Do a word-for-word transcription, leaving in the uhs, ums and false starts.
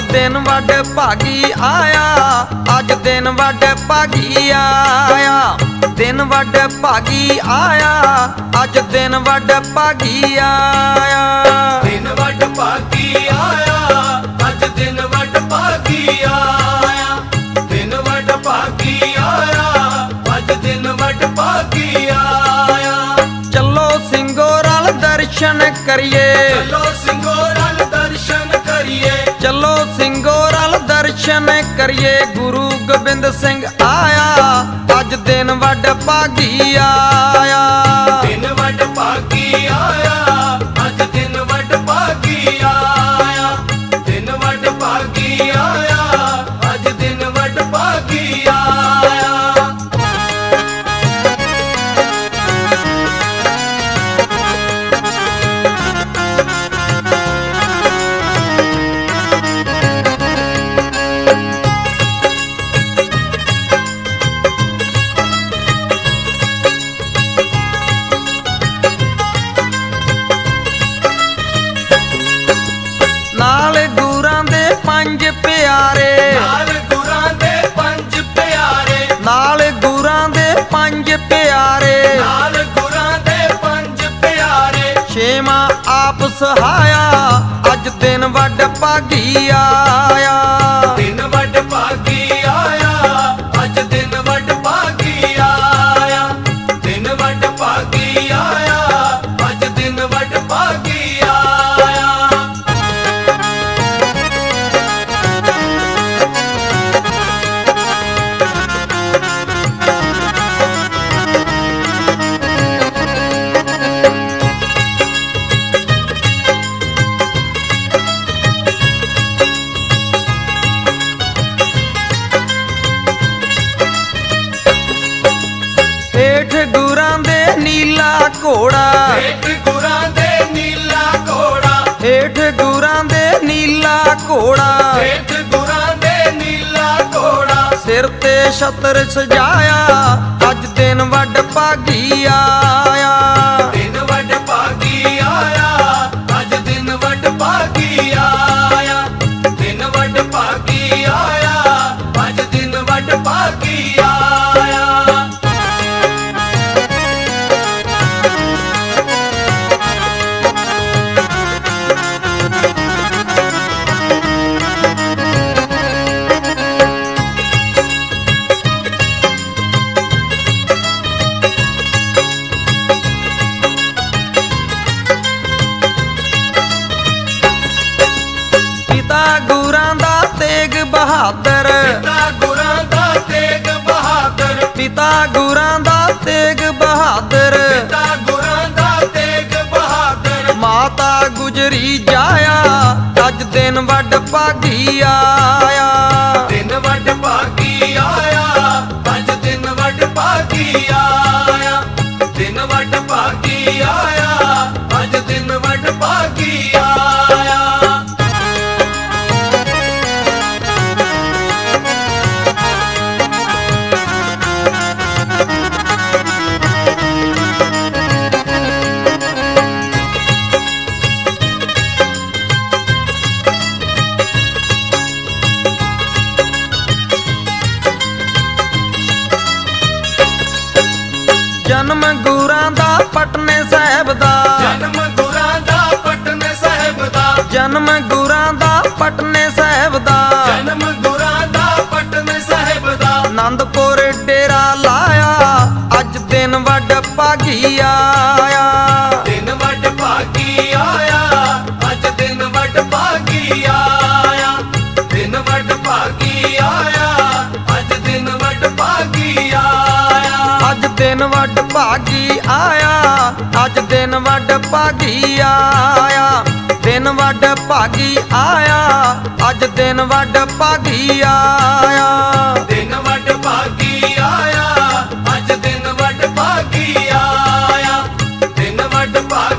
दिन वड भागी आया, अज दिन वड भागी आया, दिन वड भागी आया, अज दिन वड भागी आया, दिन वड भागी आया, अज दिन वड भागी आया, दिन वड भागी आया, अज दिन वड भागी आया। चलो ਸਿੰਘੋ रल दर्शन करिए, चलो ਸਿੰਘੋ रल दर्शन करिए, चलो ਸਿੰਘੋ रल दर्शन करिए, गुरु गोबिंद सिंह आया, अज दिन वड भागी आया, दिन वड भागी आया, अज दिन वड भागी आया, दिन वड भागी आया, अज दिन वड भागी आया। नाल गुरां दे पंज प्यारे, नाल गुरां दे पंज प्यारे, नाल गुरां दे पंज प्यारे, नाल गुरां दे पंज प्यारे, छेवां आप सहाया, अज दिन वड भागी आया, दिन वड भागी आया, अज दिन वड भागी आया, दिन वड भागी आया, अज दिन वड भागी आया। हेठ गुरां दे नीला घोड़ा, हेठ गुरां दे नीला घोड़ा, हेठ गुरां दे नीला घोड़ा, हेठ गुरां दे नीला घोड़ा, सिर ते छतर सजाया, अज दिन वड भागी आया, दिन वड भागी आया, अज दिन वड भागी आया, दिन वड भागी आया, अज दिन वड भागी आया। पिता गुरां दा तेग बहादुर, पिता गुरां दा तेग बहादुर, पिता गुरां दा तेग बहादुर, पिता गुरां दा तेग बहादुर, माता गुजरी जाया, अज दिन वड भागी आया, दिन वड भागी आया, अज दिन वड भागी आया, दिन वड भागी आया, अज दिन वड भागी आया। जन्म गुरां दा पटने साहिब दा, जन्म गुरां दा पटने साहिब दा, जन्म गुरां दा पटने साहिब दा, जन्म गुरां दा पटने साहिब दा, आनंदपुर डेरा लाया, अज दिन वड भागी आया, दिन वड भागी आया, अज दिन वड भागी आया, दिन वड भागी आया, अज दिन वड भागी आया। अज दिन वड भागी आया, अज दिन वड भागी आया, दिन वड भागी आया, अज दिन वड भागी आया, दिन वड भागी आया, अज दिन वड भागी आया, दिन वड भागी